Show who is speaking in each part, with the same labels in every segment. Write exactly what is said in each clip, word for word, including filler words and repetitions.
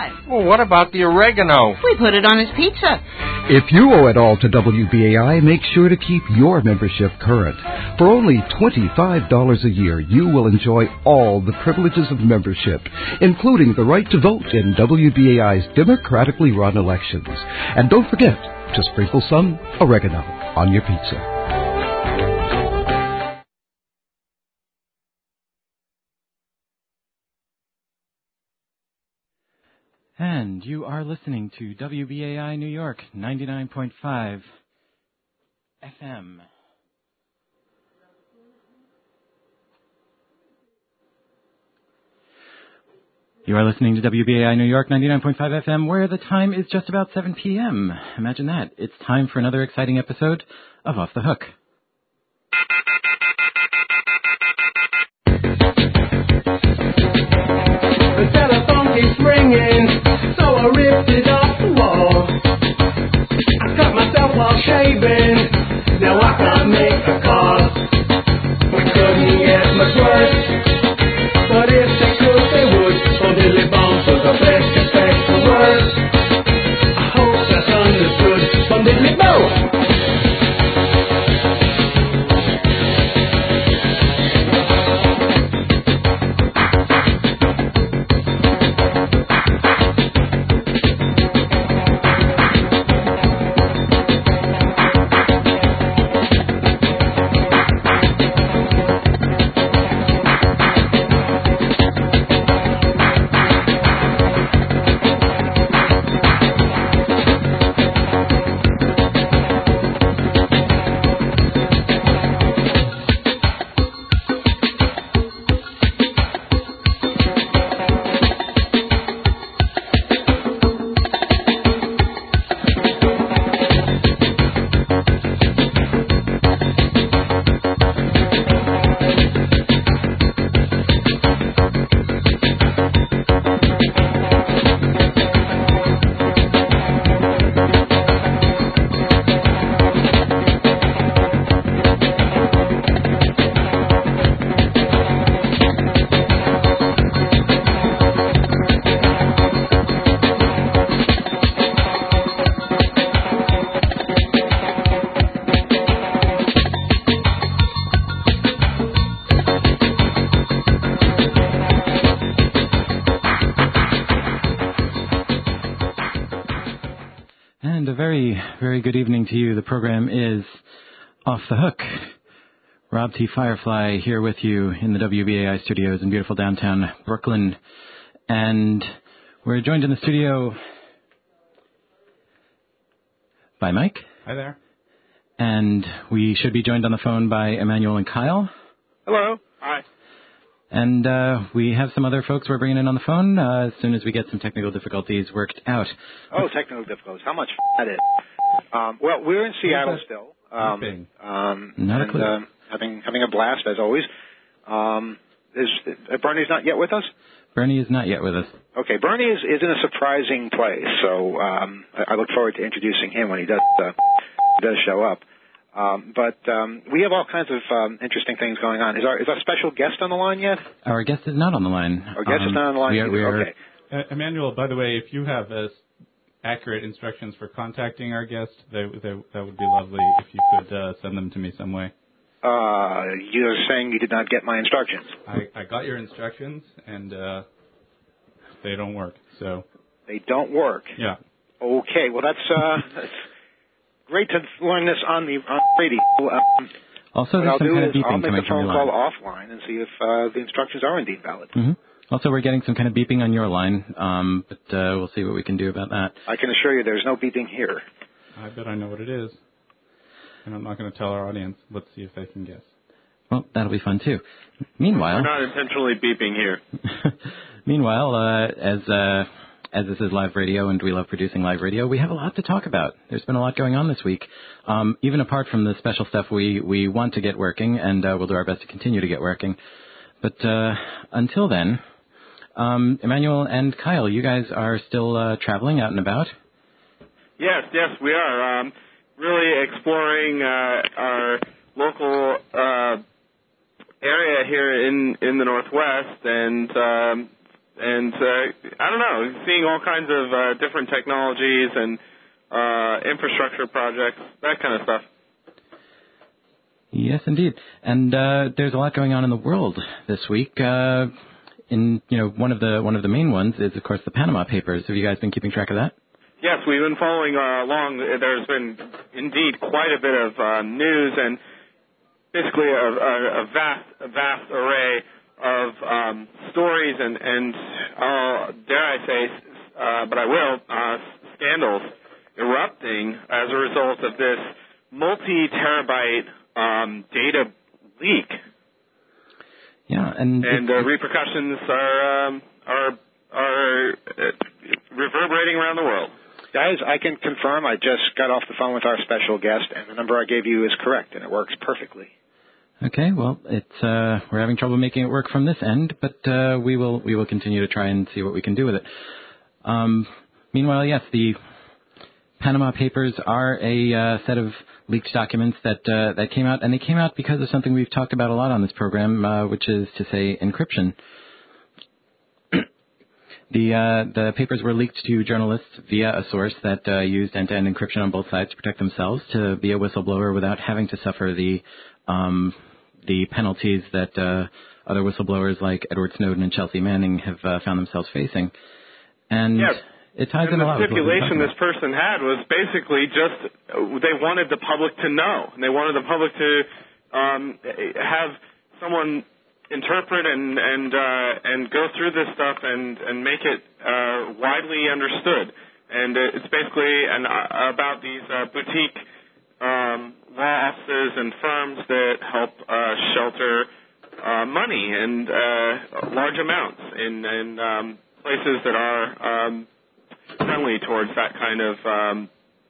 Speaker 1: five.
Speaker 2: Well, what about the oregano?
Speaker 1: We put it on his pizza.
Speaker 3: If you owe it all to W B A I, make sure to keep your membership current. For only twenty-five dollars a year, you will enjoy all the privileges of membership, including the right to vote in W B A I's democratically run elections. And don't forget to sprinkle some oregano on your pizza.
Speaker 4: And you are listening to W B A I New York, ninety-nine point five F M. You are listening to W B A I New York, ninety-nine point five F M, where the time is just about seven p.m. Imagine that. It's time for another exciting episode of Off the Hook.
Speaker 5: The telephone keeps ringing, so I ripped it off the wall. I cut myself while shaving, now I can't make a call. We couldn't get much worse, but if they could, they would. From Dilly Bombs was the best expect the worst. I hope that's understood. From Dilly Bombs.
Speaker 4: Very good evening to you. The program is Off the Hook. Rob T. Firefly here with you in the W B A I studios in beautiful downtown Brooklyn. And we're joined in the studio by Mike.
Speaker 6: Hi there.
Speaker 4: And we should be joined on the phone by Emmanuel and Kyle.
Speaker 6: Hello. Hi.
Speaker 4: And uh, we have some other folks we're bringing in on the phone uh, as soon as we get some technical difficulties worked out.
Speaker 6: Oh, technical difficulties. How much f- that is. Um, well, we're in Seattle still. Um, um,
Speaker 4: not
Speaker 6: and,
Speaker 4: a clue.
Speaker 6: Um, having, having a blast, as always. Um, is, uh, Bernie's not yet with us?
Speaker 4: Bernie is not yet with us.
Speaker 6: Okay, Bernie is, is in a surprising place, so um, I, I look forward to introducing him when he does, uh, does show up. Um, but um, we have all kinds of um, interesting things going on. Is our is our special guest on the line yet?
Speaker 4: Our guest is not on the line.
Speaker 6: Our guest
Speaker 4: um,
Speaker 6: is not on the line
Speaker 4: we are,
Speaker 6: either.
Speaker 4: we are,
Speaker 6: okay.
Speaker 7: Uh, Emmanuel, by the way, if you have uh, accurate instructions for contacting our guest, they, they, that would be lovely if you could uh, send them to me some way.
Speaker 6: Uh, you're saying you did not get my instructions.
Speaker 7: I, I got your instructions, and uh, they don't work. So
Speaker 6: They don't work?
Speaker 7: Yeah.
Speaker 6: Okay, well, that's... Uh, that's great to learn this on the on radio. Um,
Speaker 4: also, there's
Speaker 6: I'll
Speaker 4: some
Speaker 6: do
Speaker 4: kind
Speaker 6: is
Speaker 4: of beeping
Speaker 6: I'll make
Speaker 4: coming
Speaker 6: the
Speaker 4: from
Speaker 6: phone
Speaker 4: your
Speaker 6: call
Speaker 4: line.
Speaker 6: offline and see if uh, the instructions are indeed valid.
Speaker 4: Mm-hmm. Also, we're getting some kind of beeping on your line, um, but uh, we'll see what we can do about that.
Speaker 6: I can assure you there's no beeping here.
Speaker 7: I bet I know what it is. And I'm not going to tell our audience. Let's see if they can guess.
Speaker 4: Well, that'll be fun, too. Meanwhile...
Speaker 8: We're not intentionally beeping here.
Speaker 4: Meanwhile, uh, as... Uh, As this is live radio and we love producing live radio, we have a lot to talk about. There's been a lot going on this week. Um, even apart from the special stuff we, we want to get working, and uh, we'll do our best to continue to get working. But uh, until then, um, Emmanuel and Kyle, you guys are still uh, traveling out and about?
Speaker 8: Yes, yes, we are. Um, really exploring uh, our local uh, area here in, in the Northwest and... Um, and uh, I don't know, seeing all kinds of uh, different technologies and uh, infrastructure projects, that kind of stuff.
Speaker 4: Yes, indeed. And uh, there's a lot going on in the world this week. Uh, in you know, one of the one of the main ones is, of course, the Panama Papers. Have you guys been keeping track of that?
Speaker 8: Yes, we've been following uh, along. There's been indeed quite a bit of uh, news and basically a, a, a vast, a vast array of um, stories and, and uh, dare I say, uh, but I will, uh, scandals erupting as a result of this multi-terabyte um, data leak.
Speaker 4: Yeah, and
Speaker 8: and the repercussions are um, are are uh, reverberating around the world.
Speaker 6: Guys, I can confirm I just got off the phone with our special guest, and the number I gave you is correct, and it works perfectly.
Speaker 4: Okay, well, it's uh, we're having trouble making it work from this end, but uh, we will we will continue to try and see what we can do with it. Um, meanwhile, yes, the Panama Papers are a uh, set of leaked documents that uh, that came out, and they came out because of something we've talked about a lot on this program, uh, which is to say encryption. The uh, the papers were leaked to journalists via a source that uh, used end-to-end encryption on both sides to protect themselves, to be a whistleblower without having to suffer the um, the penalties that uh, other whistleblowers like Edward Snowden and Chelsea Manning have uh, found themselves facing. And
Speaker 8: yes.
Speaker 4: it ties
Speaker 8: and
Speaker 4: in a lot
Speaker 8: the
Speaker 4: with what we're
Speaker 8: stipulation
Speaker 4: talking
Speaker 8: this person had was basically just uh, they wanted the public to know. They wanted the public to um, have someone interpret and and uh, and go through this stuff and and make it uh, widely understood. And it's basically an, uh, about these uh, boutique um, law offices and firms that help uh, shelter uh, money and uh, large amounts in, in um, places that are um, friendly towards that kind of um,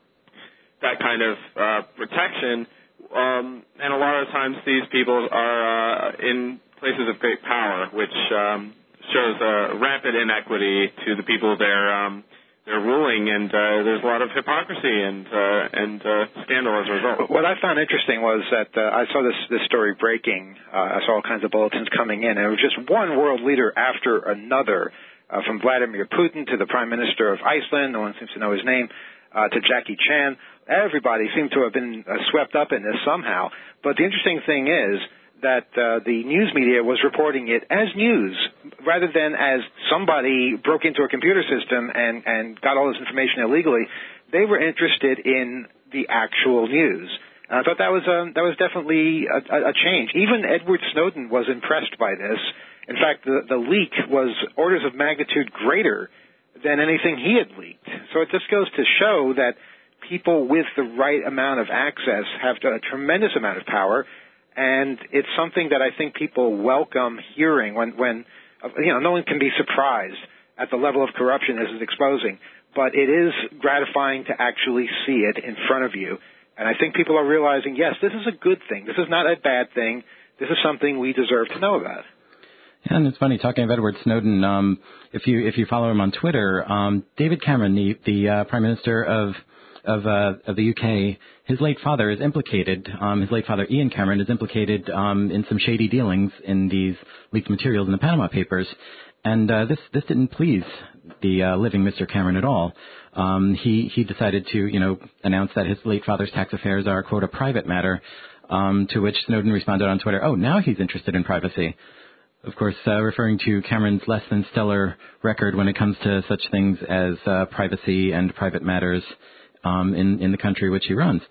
Speaker 8: that kind of uh, protection. Um, and a lot of times these people are uh, in places of great power, which um, shows uh, rampant inequity to the people they're um, they're ruling, and uh, there's a lot of hypocrisy and uh, and uh, scandal as a result.
Speaker 6: What I found interesting was that uh, I saw this this story breaking. Uh, I saw all kinds of bulletins coming in, and it was just one world leader after another, uh, from Vladimir Putin to the Prime Minister of Iceland. No one seems to know his name. Uh, to Jackie Chan. Everybody seemed to have been uh, swept up in this somehow. But the interesting thing is that uh, the news media was reporting it as news rather than as somebody broke into a computer system and, and got all this information illegally. They were interested in the actual news. And I thought that was a, that was definitely a, a change. Even Edward Snowden was impressed by this. In fact, the, the leak was orders of magnitude greater than anything he had leaked. So it just goes to show that people with the right amount of access have a tremendous amount of power, and it's something that I think people welcome hearing when, when you know, no one can be surprised at the level of corruption this is exposing, but it is gratifying to actually see it in front of you. And I think people are realizing, yes, this is a good thing. This is not a bad thing. This is something we deserve to know about.
Speaker 4: Yeah, and it's funny talking of Edward Snowden. Um, if you if you follow him on Twitter, um, David Cameron, the the uh, Prime Minister of of uh, of the U K, his late father is implicated. Um, his late father, Ian Cameron, is implicated um, in some shady dealings in these leaked materials in the Panama Papers, and uh, this this didn't please the uh, living Mister Cameron at all. Um, he he decided to you know announce that his late father's tax affairs are, quote, a private matter. Um, to which Snowden responded on Twitter, "Oh, now he's interested in privacy." Of course, uh, referring to Cameron's less than stellar record when it comes to such things as uh, privacy and private matters um, in, in the country which he runs.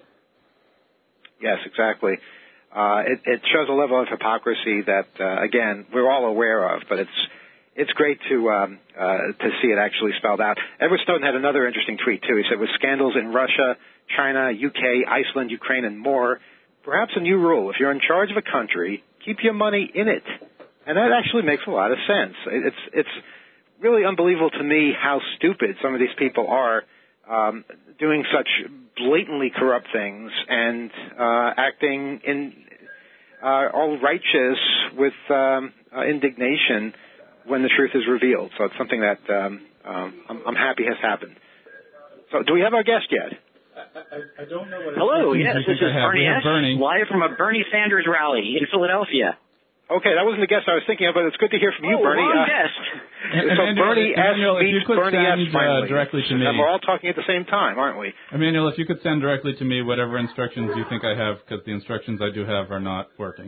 Speaker 6: Yes, exactly. Uh, it, it shows a level of hypocrisy that, uh, again, we're all aware of, but it's it's great to um, uh, to see it actually spelled out. Edward Snowden had another interesting tweet, too. He said, with scandals in Russia, China, U K, Iceland, Ukraine, and more, perhaps a new rule. If you're in charge of a country, keep your money in it. And that actually makes a lot of sense. It's it's really unbelievable to me how stupid some of these people are, um, doing such blatantly corrupt things and uh, acting in uh, all righteous with um, uh, indignation when the truth is revealed. So it's something that um, um, I'm, I'm happy has happened. So do we have our guest yet?
Speaker 7: I, I don't know what.
Speaker 1: Hello, yes, this is Bernie S.
Speaker 7: Bernie.
Speaker 1: Live from a Bernie Sanders rally in Philadelphia.
Speaker 6: Okay, that wasn't the guest I was thinking of, but it's good to hear from you,
Speaker 1: oh,
Speaker 6: Bernie.
Speaker 1: Wrong
Speaker 6: Uh,
Speaker 1: guest.
Speaker 6: so
Speaker 7: Emmanuel,
Speaker 6: Bernie S.
Speaker 7: Emmanuel, if you
Speaker 6: meets
Speaker 7: could
Speaker 6: Bernie S.
Speaker 7: send uh,
Speaker 6: finally.
Speaker 7: directly to me.
Speaker 6: And we're all talking at the same time, aren't we?
Speaker 7: Emmanuel, if you could send directly to me whatever instructions you think I have, because the instructions I do have are not working.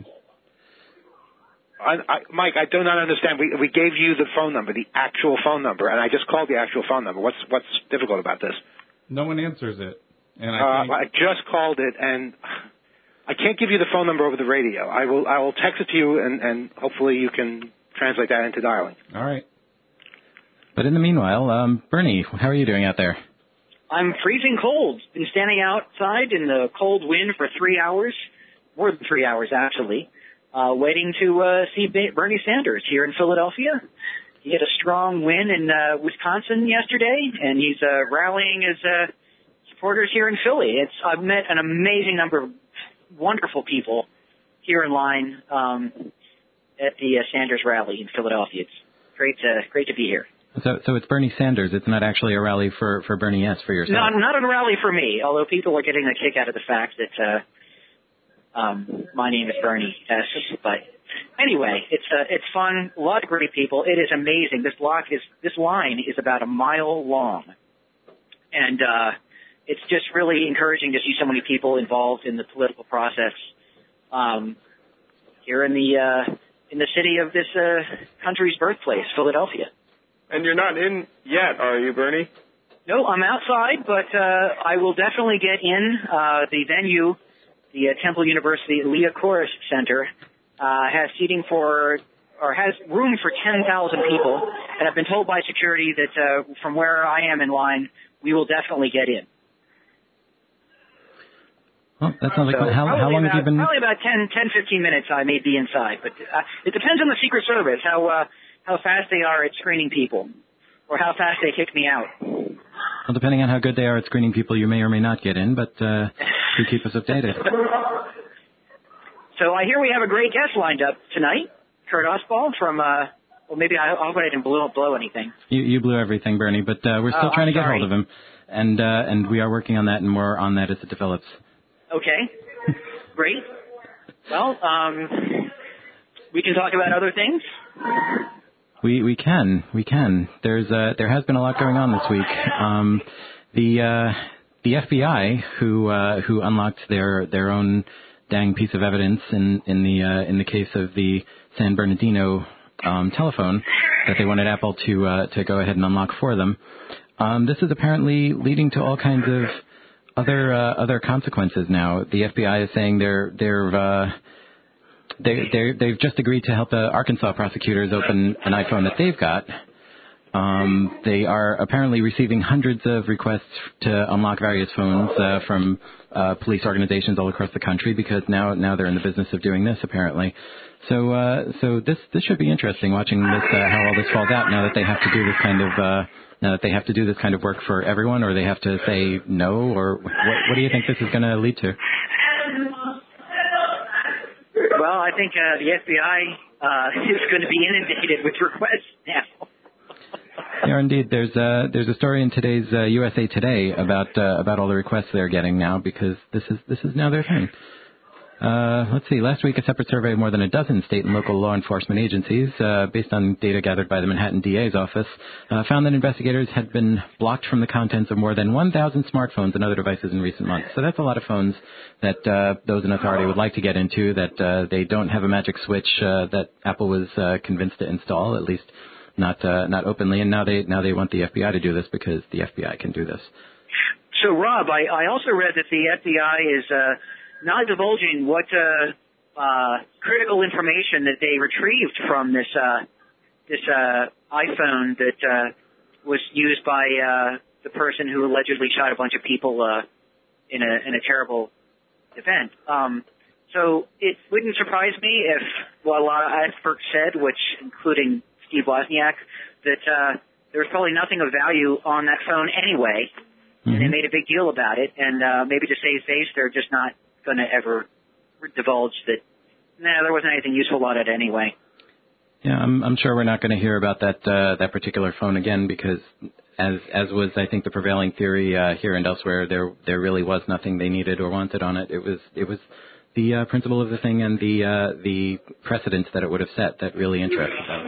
Speaker 6: I, I, Mike, I do not understand. We we gave you the phone number, the actual phone number, and I just called the actual phone number. What's what's difficult about this?
Speaker 7: No one answers it, and I
Speaker 6: uh,
Speaker 7: think...
Speaker 6: I just called it, and I can't give you the phone number over the radio. I will I will text it to you, and, and hopefully you can translate that into dialing.
Speaker 7: All right.
Speaker 4: But in the meanwhile, um, Bernie, how are you doing out there?
Speaker 1: I'm freezing cold. Been standing outside in the cold wind for three hours, more than three hours actually, uh, waiting to uh, see Bernie Sanders here in Philadelphia. He had a strong win in uh, Wisconsin yesterday, and he's uh, rallying his uh, supporters here in Philly. It's I've met an amazing number of wonderful people here in line um, at the uh, Sanders rally in Philadelphia. It's great to great to be here.
Speaker 4: So, so it's Bernie Sanders. It's not actually a rally for, for Bernie S. for yourself.
Speaker 1: Not not a rally for me. Although people are getting a kick out of the fact that uh, um, my name is Bernie S. But anyway, it's uh, it's fun. A lot of great people. It is amazing. This block is this line is about a mile long, and uh, it's just really encouraging to see so many people involved in the political process um, here in the uh, in the city of this uh, country's birthplace, Philadelphia.
Speaker 8: And you're not in yet, are you, Bernie?
Speaker 1: No, I'm outside, but uh, I will definitely get in. Uh, the venue, the uh, Temple University Leah Chorus Center, uh, has seating for, or has room for ten thousand people, and I've been told by security that uh, from where I am in line, we will definitely get in.
Speaker 4: Well, that sounds like
Speaker 1: so
Speaker 4: how, how long
Speaker 1: about,
Speaker 4: have you been?
Speaker 1: Probably about ten, ten, fifteen minutes I may be inside, but uh, it depends on the Secret Service, how uh, how fast they are at screening people, or how fast they kick me out.
Speaker 4: Well, depending on how good they are at screening people, you may or may not get in, but uh, do keep us updated.
Speaker 1: So I hear we have a great guest lined up tonight, Kurt Ostbald from, uh, well, maybe I, I hope I didn't blow, blow anything.
Speaker 4: You, you blew everything, Bernie, but uh, we're still
Speaker 1: oh,
Speaker 4: trying
Speaker 1: I'm
Speaker 4: to get
Speaker 1: sorry.
Speaker 4: hold of him, and uh, and we are working on that and more on that as it develops.
Speaker 1: Okay, great. Well, um, we can talk about other things.
Speaker 4: We we can we can. There's uh, there has been a lot going on this week. Um, the uh, the F B I who uh, who unlocked their their own dang piece of evidence in in the uh, in the case of the San Bernardino um, telephone that they wanted Apple to uh, to go ahead and unlock for them. Um, this is apparently leading to all kinds of other uh, other consequences now. The F B I is saying they're they're uh, They, they, they've just agreed to help the Arkansas prosecutors open an iPhone that they've got. Um, they are apparently receiving hundreds of requests to unlock various phones uh, from uh, police organizations all across the country because now now they're in the business of doing this apparently. So uh, so this this should be interesting watching this uh, how all this falls out now that they have to do this kind of uh, now that they have to do this kind of work for everyone, or they have to say no, or what, what do you think this is going to lead to?
Speaker 1: Well, I think uh, the F B I uh, is going to be inundated with requests now.
Speaker 4: Yeah, indeed. There's a there's a story in today's uh, U S A Today about uh, about all the requests they're getting now because this is this is now their thing. Uh, let's see. Last week, a separate survey of more than a dozen state and local law enforcement agencies, uh, based on data gathered by the Manhattan D A's office, uh, found that investigators had been blocked from the contents of more than one thousand smartphones and other devices in recent months. So that's a lot of phones that uh, those in authority would like to get into that uh, they don't have a magic switch uh, that Apple was uh, convinced to install, at least not uh, not openly. And now they now they want the F B I to do this because the F B I can do this.
Speaker 1: So, Rob, I, I also read that the F B I is uh, not divulging what uh, uh, critical information that they retrieved from this uh, this uh, iPhone that uh, was used by uh, the person who allegedly shot a bunch of people uh, in a in a terrible event. Um, so it wouldn't surprise me if what a lot of experts said, which including Steve Wozniak, that uh, there was probably nothing of value on that phone anyway. Mm-hmm. And they made a big deal about it, and uh, maybe to save face, they're just not going to ever divulge that, nah, there wasn't anything useful on it anyway.
Speaker 4: Yeah, I'm, I'm sure we're not going to hear about that uh, that particular phone again because, as as was I think the prevailing theory uh, here and elsewhere, there there really was nothing they needed or wanted on it. It was it was the uh, principle of the thing and the uh, the precedents that it would have set that really interested them.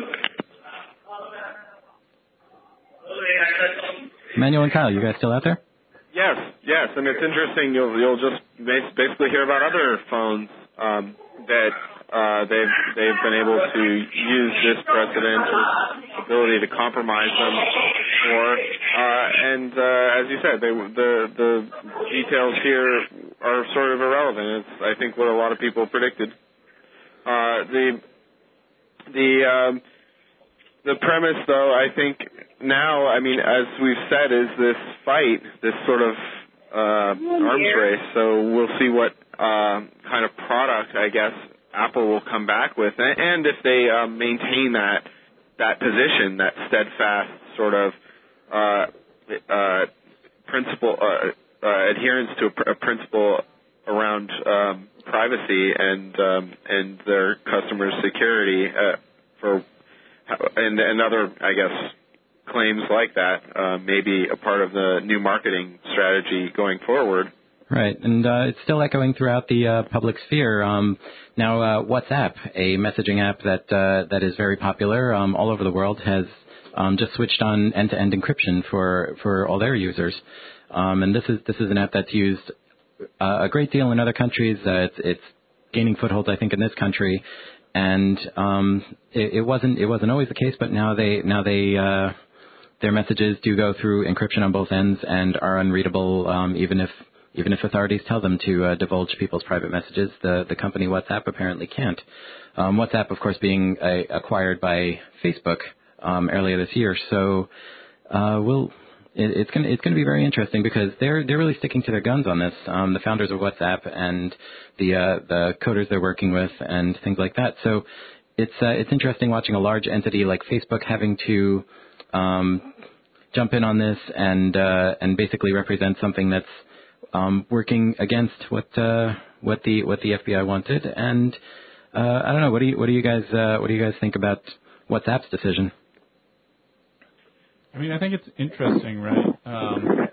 Speaker 4: Emmanuel and Kyle, you guys still out there?
Speaker 8: Yes, yes, and it's interesting. You'll you'll just basically hear about other phones um, that uh, they've they've been able to use this precedent or ability to compromise them for, uh, and uh, as you said, they, the the details here are sort of irrelevant. It's I think what a lot of people predicted. Uh, the the um, the premise, though, I think. Now, I mean, as we've said, is this fight, this sort of uh, arms race. So we'll see what uh, kind of product, I guess, Apple will come back with, and if they uh, maintain that that position, that steadfast sort of uh, uh, principle, uh, uh, adherence to a, pr- a principle around um, privacy and um, and their customers' security uh, for and and other, I guess, claims like that uh, may be a part of the new marketing strategy going forward.
Speaker 4: Right, and uh, it's still echoing throughout the uh, public sphere. Um, now, uh, WhatsApp, a messaging app that uh, that is very popular um, all over the world, has um, just switched on end-to-end encryption for, for all their users. Um, and this is this is an app that's used uh, a great deal in other countries. Uh, it's, it's gaining footholds, I think, in this country. And um, it, it wasn't it wasn't always the case, but now they now they uh, their messages do go through encryption on both ends and are unreadable, um, even if even if authorities tell them to uh, divulge people's private messages. The the company WhatsApp apparently can't. Um, WhatsApp, of course, being uh, acquired by Facebook um, earlier this year. So uh, we'll. It, it's going it's going to be very interesting because they're they're really sticking to their guns on this. Um, the founders of WhatsApp and the uh, the coders they're working with and things like that. So it's uh, it's interesting watching a large entity like Facebook having to um, jump in on this and uh, and basically represent something that's um, working against what uh, what the what the F B I wanted. And uh, I don't know. What do you what do you guys uh, what do you guys think about WhatsApp's decision?
Speaker 7: I mean, I think it's interesting, right, um,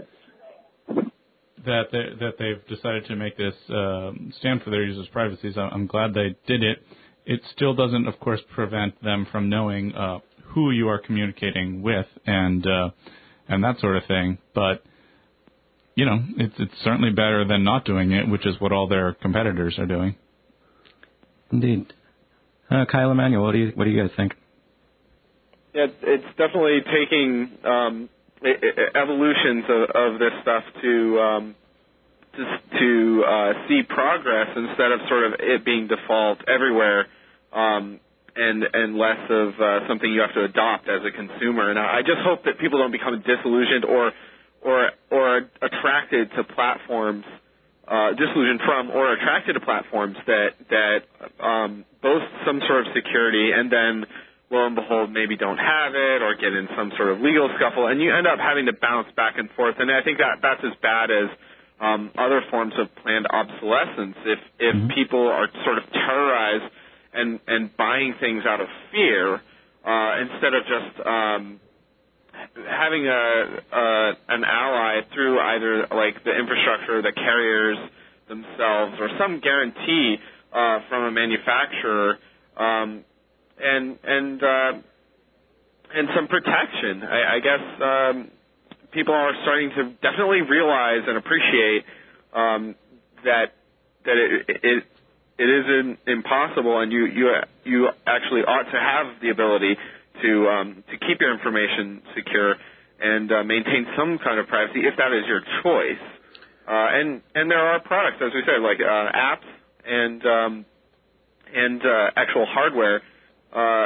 Speaker 7: that they, that they've decided to make this uh, stand for their users' privacy. So I'm glad they did it. It still doesn't, of course, prevent them from knowing uh, who you are communicating with and uh, and that sort of thing. But you know, it's it's certainly better than not doing it, which is what all their competitors are doing.
Speaker 4: Indeed, uh, Kyle Emmanuel, what do you what do you guys think?
Speaker 8: Yeah, it's definitely taking um, evolutions of, of this stuff to um, to, to uh, see progress instead of sort of it being default everywhere, um, and and less of uh, something you have to adopt as a consumer. And I just hope that people don't become disillusioned or or or attracted to platforms, uh, disillusioned from or attracted to platforms that that um, boast some sort of security and then, lo and behold, maybe don't have it or get in some sort of legal scuffle, and you end up having to bounce back and forth. And I think that that's as bad as um, other forms of planned obsolescence. If if mm-hmm. people are sort of terrorized and and buying things out of fear uh, instead of just um, having a, a an ally through either like the infrastructure, the carriers themselves, or some guarantee uh, from a manufacturer. Um, And and uh, and some protection. I, I guess um, people are starting to definitely realize and appreciate um, that that it it, it isn't impossible, and you you you actually ought to have the ability to um, to keep your information secure and uh, maintain some kind of privacy if that is your choice. Uh, and and there are products, as we said, like uh, apps and um, and uh, actual hardware. Uh,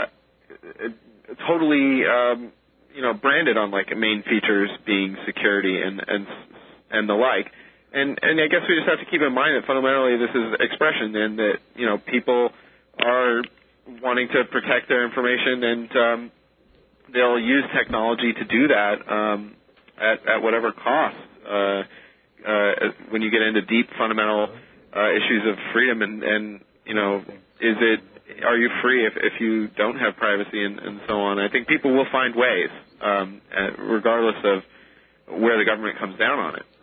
Speaker 8: totally, um, you know, branded on like main features being security and and and the like, and and I guess we just have to keep in mind that fundamentally this is expression, and that you know people are wanting to protect their information, and um, they'll use technology to do that um, at at whatever cost. Uh, uh, when you get into deep fundamental uh, issues of freedom, and and you know, is it are you free if, if you don't have privacy and, and so on? I think people will find ways, um, regardless of where the government comes down on it.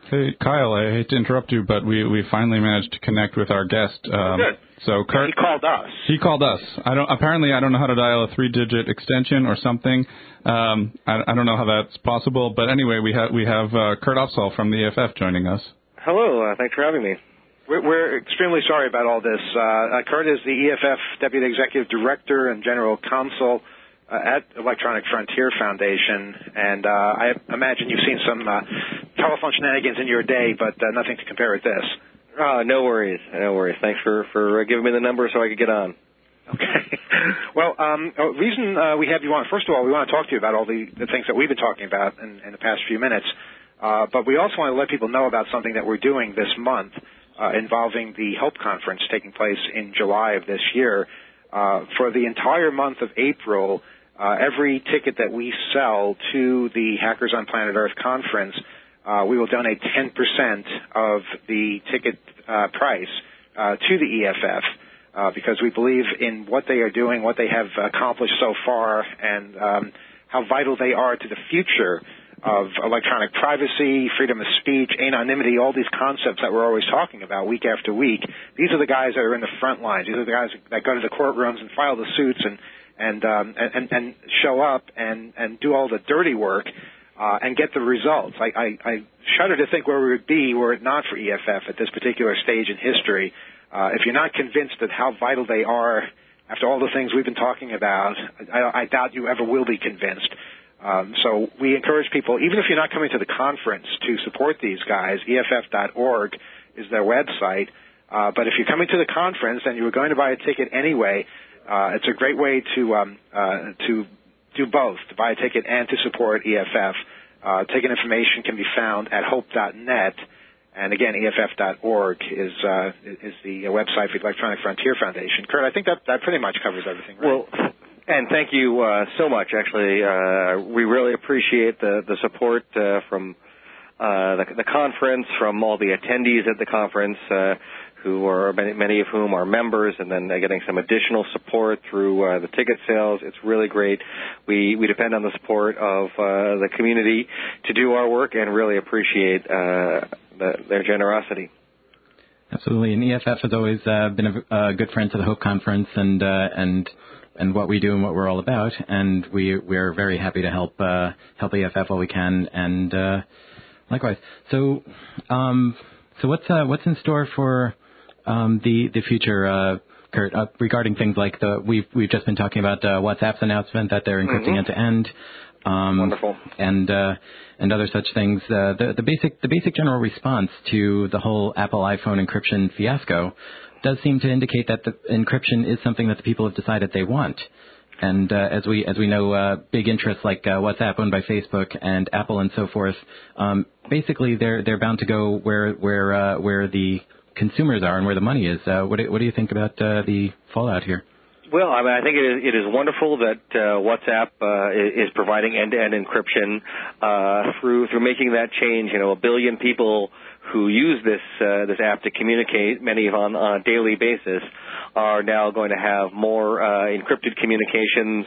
Speaker 7: Hey, Kyle, I hate to interrupt you, but we, we finally managed to connect with our guest. Um,
Speaker 6: oh, good.
Speaker 7: So Kurt,
Speaker 6: he called us.
Speaker 7: He called us. I don't. Apparently, I don't know how to dial a three-digit extension or something. Um, I, I don't know how that's possible. But anyway, we have we have uh, Kurt Opsahl from the E F F joining us.
Speaker 9: Hello. Uh, thanks for having me.
Speaker 6: We're, we're extremely sorry about all this. Uh, Kurt is the E F F Deputy Executive Director and General Counsel uh, at Electronic Frontier Foundation, and uh, I imagine you've seen some uh, telephone shenanigans in your day, but uh, nothing to compare with this.
Speaker 9: Uh, no worries, no worries. Thanks for, for giving me the number so I could get on.
Speaker 6: Okay. Well, um, the reason uh, we have you on, first of all, we want to talk to you about all the, the things that we've been talking about in, in the past few minutes, uh, but we also want to let people know about something that we're doing this month uh, involving the HOPE Conference taking place in July of this year. Uh, for the entire month of April, uh, every ticket that we sell to the Hackers on Planet Earth conference, uh, we will donate ten percent of the ticket uh, price uh, to the E F F uh, because we believe in what they are doing, what they have accomplished so far, and um, how vital they are to the future of electronic privacy, freedom of speech, anonymity, all these concepts that we're always talking about week after week. These are the guys that are in the front lines. These are the guys that go to the courtrooms and file the suits and and um, and, and show up and, and do all the dirty work uh, and get the results. I, I, I shudder to think where we would be were it not for E F F at this particular stage in history. Uh, if you're not convinced that how vital they are after all the things we've been talking about, I, I doubt you ever will be convinced. Um, so we encourage people, even if you're not coming to the conference, to support these guys. E F F dot org is their website. Uh, but if you're coming to the conference and you were going to buy a ticket anyway, uh, it's a great way to um, uh, to do both, to buy a ticket and to support E F F. Uh, ticket information can be found at hope dot net. And again, E F F dot org is uh, is the website for the Electronic Frontier Foundation. Kurt, I think that, that pretty much covers everything, right?
Speaker 9: Well, and thank you uh, so much, actually. Uh, we really appreciate the, the support uh, from uh, the, the conference, from all the attendees at the conference, uh, who are many, many of whom are members, and then getting some additional support through uh, the ticket sales. It's really great. We we depend on the support of uh, the community to do our work, and really appreciate uh, the, their generosity.
Speaker 4: Absolutely, and E F F has always uh, been a, a good friend to the HOPE Conference, and uh, and. and what we do and what we're all about, and we we're very happy to help uh, help E F F all we can, and uh, likewise. So, um, so what's uh, what's in store for um, the the future, uh, Kurt? Uh, regarding things like the we've we've just been talking about uh, WhatsApp's announcement that they're encrypting
Speaker 9: mm-hmm.
Speaker 4: end to end. Um,
Speaker 9: Wonderful.
Speaker 4: And uh, and other such things. Uh, the the basic the basic general response to the whole Apple iPhone encryption fiasco does seem to indicate that the encryption is something that the people have decided they want. And uh, as we as we know, uh, big interests like uh, WhatsApp, owned by Facebook, and Apple, and so forth, um, basically they're they're bound to go where where uh, where the consumers are and where the money is. Uh, what do, what do you think about uh, the fallout here?
Speaker 9: Well, I mean, I think it is, it is wonderful that uh, WhatsApp uh, is providing end-to-end encryption uh, through through making that change. You know, a billion people who use this uh, this app to communicate, many of on, on a daily basis, are now going to have more uh, encrypted communications,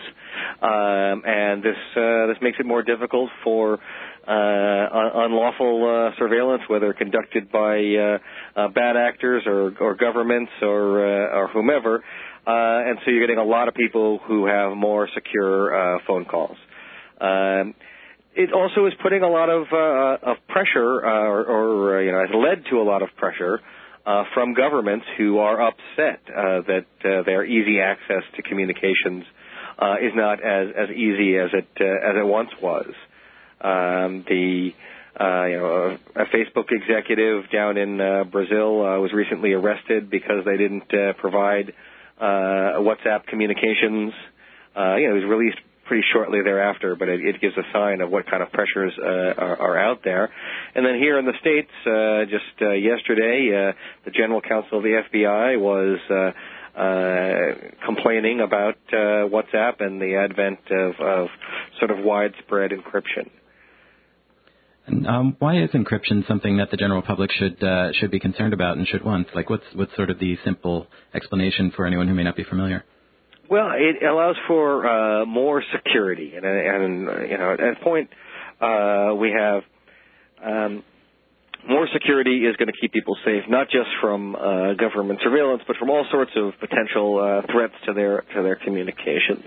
Speaker 9: um, and this uh, this makes it more difficult for uh, un- unlawful uh, surveillance, whether conducted by uh, uh, bad actors or, or governments or uh, or whomever. Uh, and so you're getting a lot of people who have more secure uh, phone calls. Um, it also is putting a lot of, uh, of pressure, uh, or, or uh, you know, has led to a lot of pressure uh, from governments who are upset uh, that uh, their easy access to communications uh, is not as, as easy as it uh, as it once was. Um, the uh, you know, a, a Facebook executive down in uh, Brazil uh, was recently arrested because they didn't uh, provide Uh, WhatsApp communications. Uh, you know, it was released pretty shortly thereafter, but it, it gives a sign of what kind of pressures uh, are, are out there. And then here in the States, uh, just uh, yesterday, uh, the General Counsel of the F B I was uh, uh, complaining about uh, WhatsApp and the advent of, of sort of widespread encryption.
Speaker 4: And um, why is encryption something that the general public should uh, should be concerned about and should want? Like, what's what's sort of the simple explanation for anyone who may not be familiar?
Speaker 9: Well, it allows for uh, more security, and, and you know, at a point uh, we have um, more security is going to keep people safe, not just from uh, government surveillance, but from all sorts of potential uh, threats to their to their communications.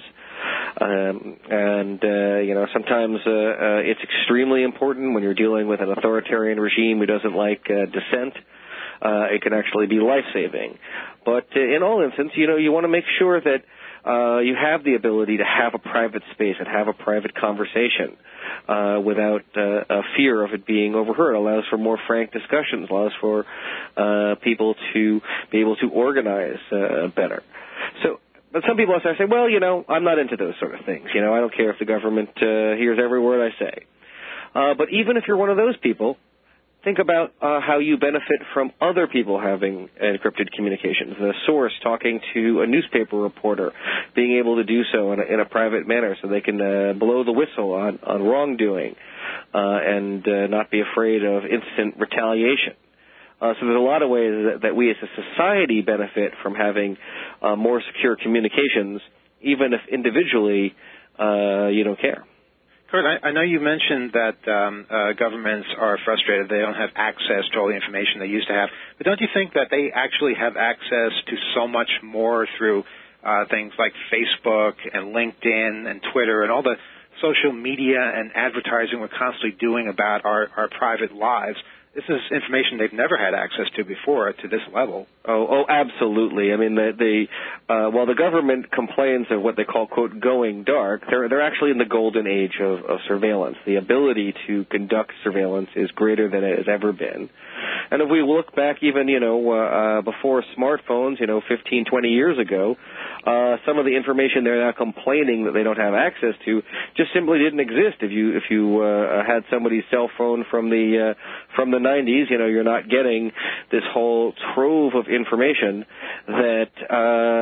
Speaker 9: Um, and uh, you know, sometimes uh, uh, it's extremely important when you're dealing with an authoritarian regime who doesn't like uh, dissent. Uh, it can actually be life-saving. But uh, in all instances, you know, you want to make sure that uh, you have the ability to have a private space and have a private conversation uh, without uh, a fear of it being overheard. It allows for more frank discussions, allows for uh, people to be able to organize uh, better. So, but some people say, well, you know, I'm not into those sort of things. You know, I don't care if the government uh, hears every word I say. Uh, but even if you're one of those people, think about uh, how you benefit from other people having encrypted communications. The source talking to a newspaper reporter, being able to do so in a, in a private manner so they can uh, blow the whistle on, on wrongdoing uh, and uh, not be afraid of instant retaliation. Uh, so there's a lot of ways that, that we as a society benefit from having uh, more secure communications, even if individually uh, you don't care.
Speaker 6: Kurt, I, I know you mentioned that um, uh, governments are frustrated. They don't have access to all the information they used to have. But don't you think that they actually have access to so much more through uh, things like Facebook and LinkedIn and Twitter and all the social media and advertising we're constantly doing about our, our private lives? This is information they've never had access to before to this level.
Speaker 9: Oh, oh, absolutely. I mean, the, the uh, while the government complains of what they call, quote, going dark, they're they're actually in the golden age of, of surveillance. The ability to conduct surveillance is greater than it has ever been. And if we look back even, you know, uh, uh, before smartphones, you know, fifteen, twenty years ago, uh, some of the information they're now complaining that they don't have access to just simply didn't exist. If you if you uh, had somebody's cell phone from the uh, from the nineties, you know, you're not getting this whole trove of information that uh,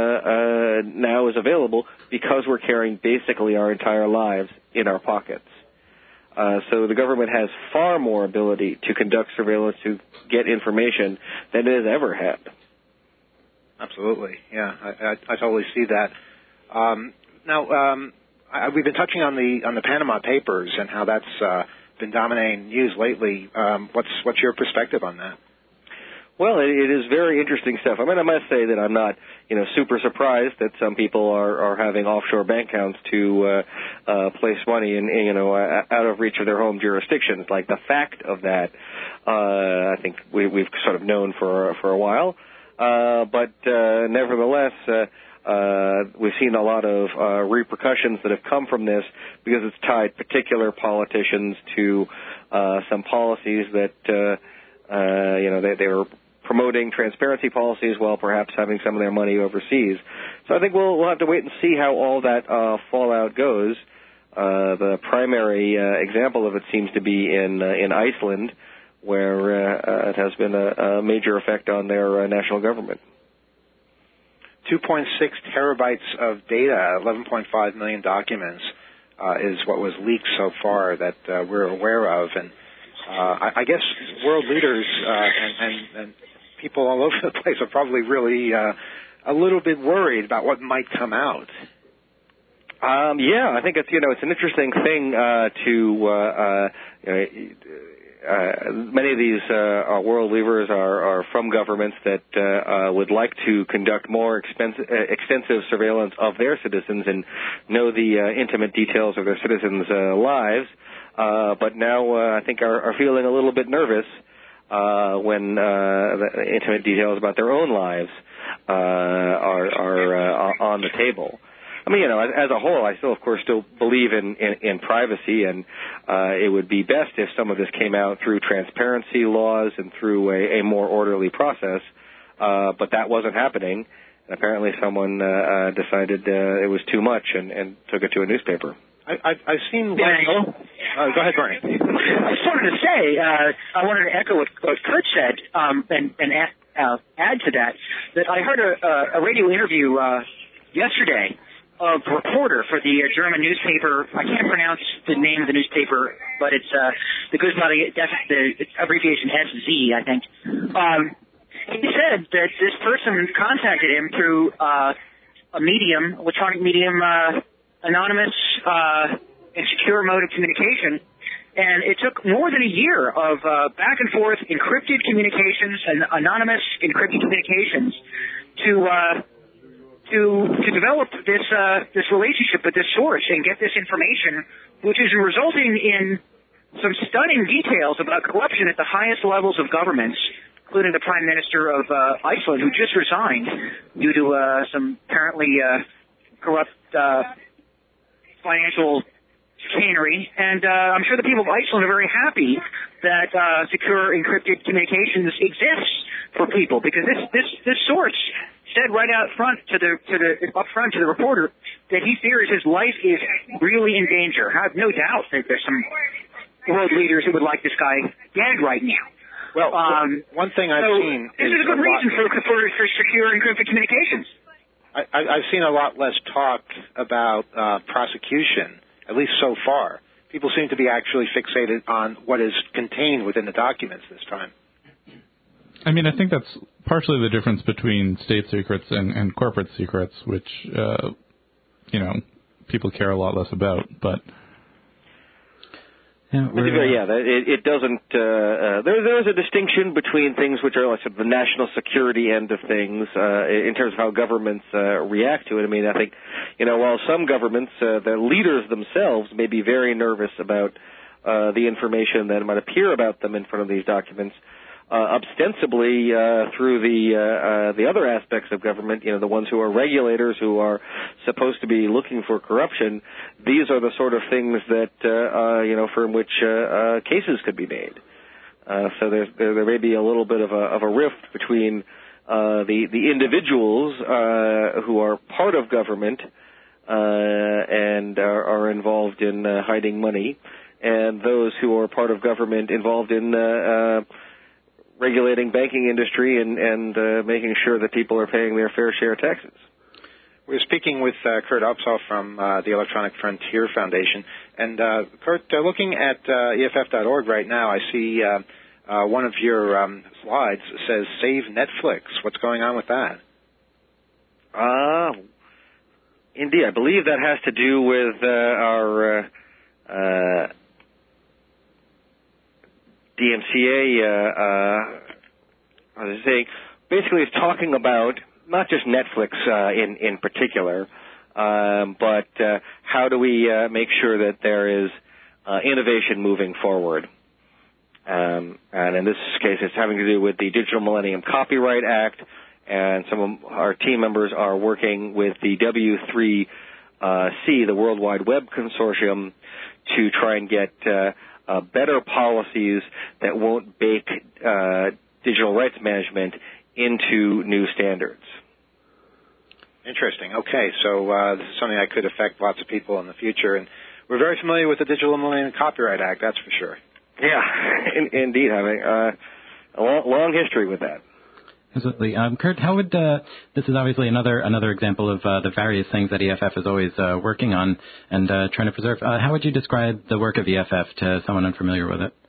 Speaker 9: uh, now is available because we're carrying basically our entire lives in our pockets. Uh, so the government has far more ability to conduct surveillance, to get information than it has ever had.
Speaker 6: Absolutely, yeah, I, I, I totally see that. Um, now, um, I, we've been touching on the on the Panama Papers and how that's uh, been dominating news lately. Um, what's what's your perspective on that?
Speaker 9: Well, it, it is very interesting stuff. I mean, I must say that I'm not, you know, super surprised that some people are, are having offshore bank accounts to uh, uh, place money in, in, you know, uh, out of reach of their home jurisdictions. Like the fact of that, uh, I think we, we've sort of known for for a while. Uh, but uh, nevertheless, uh, uh, we've seen a lot of uh, repercussions that have come from this because it's tied particular politicians to uh, some policies that, uh, uh, you know, they, they were promoting transparency policies while perhaps having some of their money overseas. So I think we'll, we'll have to wait and see how all that uh, fallout goes. Uh, the primary uh, example of it seems to be in uh, in Iceland, where uh, it has been a, a major effect on their uh, national government.
Speaker 6: two point six terabytes of data, eleven point five million documents, uh, is what was leaked so far that uh, we're aware of. And uh, I, I guess world leaders uh, and, and, and people all over the place are probably really uh, a little bit worried about what might come out.
Speaker 9: Um, yeah, I think it's, you know, it's an interesting thing uh, to, uh, uh, you know, Uh, many of these uh, world leaders are, are from governments that uh, uh, would like to conduct more expensive, uh, extensive surveillance of their citizens and know the uh, intimate details of their citizens' uh, lives, uh, but now uh, I think are, are feeling a little bit nervous uh, when uh, the intimate details about their own lives uh, are, are uh, on the table. I mean, you know, as, as a whole, I still, of course, still believe in, in, in privacy, and uh, it would be best if some of this came out through transparency laws and through a, a more orderly process, uh, but that wasn't happening. And apparently someone uh, uh, decided uh, it was too much and, and took it to a newspaper.
Speaker 6: I, I, I've seen...
Speaker 1: Daniel?
Speaker 6: Uh, go ahead, Bernie.
Speaker 1: I just wanted to say, uh, I wanted to echo what, what Kurt said um, and, and add, uh, add to that, that I heard a, a radio interview uh, yesterday of a reporter for the uh, German newspaper. I can't pronounce the name of the newspaper, but it's uh, it goes by the, the abbreviation S Z, I think. Um, he said that this person contacted him through uh, a medium, electronic medium, uh, anonymous uh, and secure mode of communication, And it took more than a year of uh, back and forth encrypted communications and anonymous encrypted communications to uh, to to develop this uh, this relationship with this source and get this information, which is resulting in some stunning details about corruption at the highest levels of governments, including the Prime Minister of uh, Iceland, who just resigned due to uh, some apparently uh, corrupt uh, financial chicanery. And uh, I'm sure the people of Iceland are very happy that uh, secure encrypted communications exists for people, because this this this source said right out front to the to the up front to the reporter that he fears his life is really in danger. I have no doubt that there's some world leaders who would like this guy dead right now.
Speaker 6: Well,
Speaker 1: um,
Speaker 6: one thing I've
Speaker 1: so
Speaker 6: seen
Speaker 1: this
Speaker 6: is
Speaker 1: is a good
Speaker 6: a
Speaker 1: reason
Speaker 6: lot,
Speaker 1: for, for for secure encrypted communications.
Speaker 6: I, I've seen a lot less talk about uh, prosecution, at least so far. People seem to be actually fixated on what is contained within the documents this time.
Speaker 7: I mean, I think that's partially the difference between state secrets and, and corporate secrets, which, uh, you know, people care a lot less about. But
Speaker 9: yeah, yeah it, it doesn't. Uh, uh, there, there is a distinction between things which are like sort of the national security end of things uh, in terms of how governments uh, react to it. I mean, I think, you know, while some governments, uh, the leaders themselves, may be very nervous about uh, the information that might appear about them in front of these documents. Uh, ostensibly, uh, through the uh, uh, the other aspects of government, you know, the ones who are regulators, who are supposed to be looking for corruption, these are the sort of things that, uh, uh, you know, from which uh, uh, cases could be made. Uh, so there, there, there may be a little bit of a, of a rift between uh, the, the individuals uh, who are part of government uh, and are, are involved in uh, hiding money, and those who are part of government involved in uh, uh, regulating banking industry and, and uh, making sure that people are paying their fair share of taxes.
Speaker 6: We're speaking with uh, Kurt Upsall from uh, the Electronic Frontier Foundation. And, uh, Kurt, uh, looking at uh, E F F dot org right now, I see uh, uh, one of your um, slides says Save Netflix. What's going on with that?
Speaker 9: Uh, indeed. I believe that has to do with uh, our... Uh, uh, D M C A, uh, uh, I was saying, basically is talking about not just Netflix uh, in in particular, um, but uh, how do we uh, make sure that there is uh, innovation moving forward. Um, and in this case, it's having to do with the Digital Millennium Copyright Act, and some of our team members are working with the W three C, the World Wide Web Consortium, to try and get uh, Uh, better policies that won't bake uh, digital rights management into new standards.
Speaker 6: Interesting. Okay, so uh, this is something that could affect lots of people in the future, and we're very familiar with the Digital Millennium Copyright Act, that's for sure.
Speaker 9: Yeah, in, indeed, having uh, a long, long history with that.
Speaker 4: Absolutely. Um, Kurt, how would, uh, this is obviously another another example of uh, the various things that E F F is always uh, working on and uh, trying to preserve. Uh, how would you describe the work of E F F to someone unfamiliar with it?